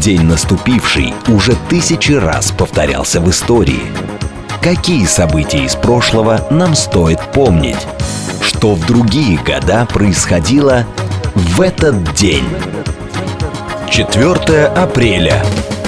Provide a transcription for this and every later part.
день наступивший уже тысячи раз повторялся в истории. Какие события из прошлого нам стоит помнить? Что в другие года происходило в этот день? 4 апреля.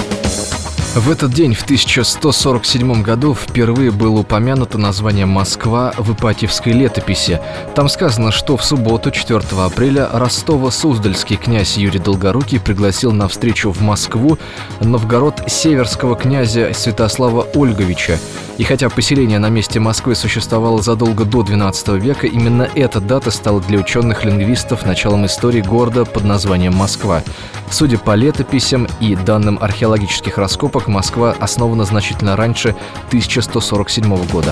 В этот день, в 1147 году, впервые было упомянуто название «Москва» в Ипатьевской летописи. Там сказано, что в субботу, 4 апреля, Ростово-Суздальский князь Юрий Долгорукий пригласил на встречу в Москву Новгород северского князя Святослава Ольговича. И хотя поселение на месте Москвы существовало задолго до XII века, именно эта дата стала для ученых-лингвистов началом истории города под названием Москва. Судя по летописям и данным археологических раскопок, Москва основана значительно раньше 1147 года.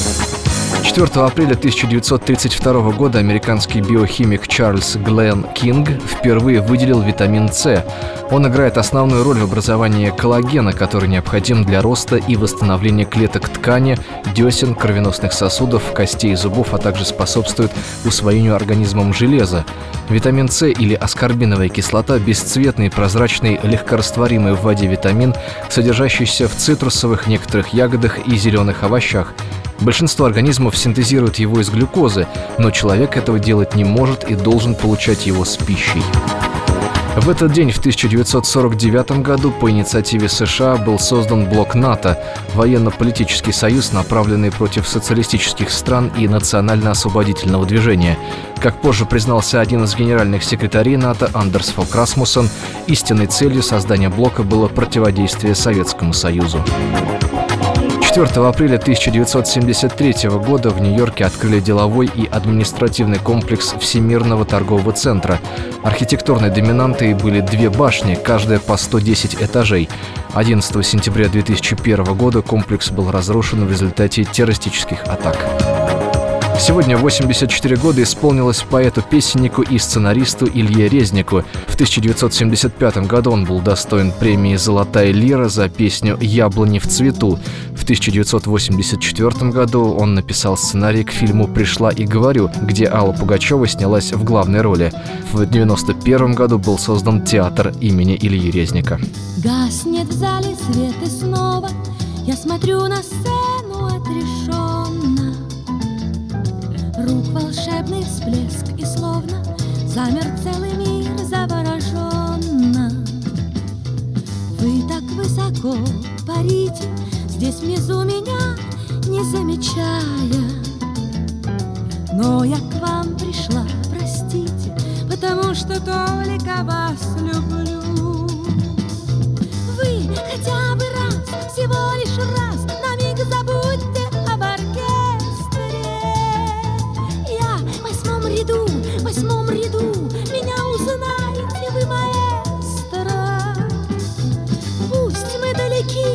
4 апреля 1932 года американский биохимик Чарльз Глен Кинг впервые выделил витамин С. Он играет основную роль в образовании коллагена, который необходим для роста и восстановления клеток ткани, десен, кровеносных сосудов, костей и зубов, а также способствует усвоению организмом железа. Витамин С или аскорбиновая кислота – бесцветный, прозрачный, легкорастворимый в воде витамин, содержащийся в цитрусовых, некоторых ягодах и зеленых овощах. Большинство организмов синтезируют его из глюкозы, но человек этого делать не может и должен получать его с пищей. В этот день, в 1949 году, по инициативе США был создан блок НАТО – военно-политический союз, направленный против социалистических стран и национально-освободительного движения. Как позже признался один из генеральных секретарей НАТО Андерс Фок Расмуссен, истинной целью создания блока было противодействие Советскому Союзу. 4 апреля 1973 года в Нью-Йорке открыли деловой и административный комплекс Всемирного торгового центра. Архитектурной доминантой были две башни, каждая по 110 этажей. 11 сентября 2001 года комплекс был разрушен в результате террористических атак. Сегодня 84 года исполнилось поэту-песеннику и сценаристу Илье Резнику. В 1975 году он был удостоен премии «Золотая лира» за песню «Яблони в цвету». В 1984 году он написал сценарий к фильму «Пришла и говорю», где Алла Пугачева снялась в главной роли. В 1991 году был создан театр имени Ильи Резника. Гаснет в зале свет и снова я смотрю на сцену отрешенно. Рук волшебный всплеск и словно замер целый мир завороженно. Вы так высоко парите здесь внизу меня не замечая. Но я к вам пришла, простите, потому что только вас люблю. Вы хотя бы раз, всего лишь раз, на миг забудьте об оркестре. Я в восьмом ряду, меня узнаете вы, маэстро. Пусть мы далеки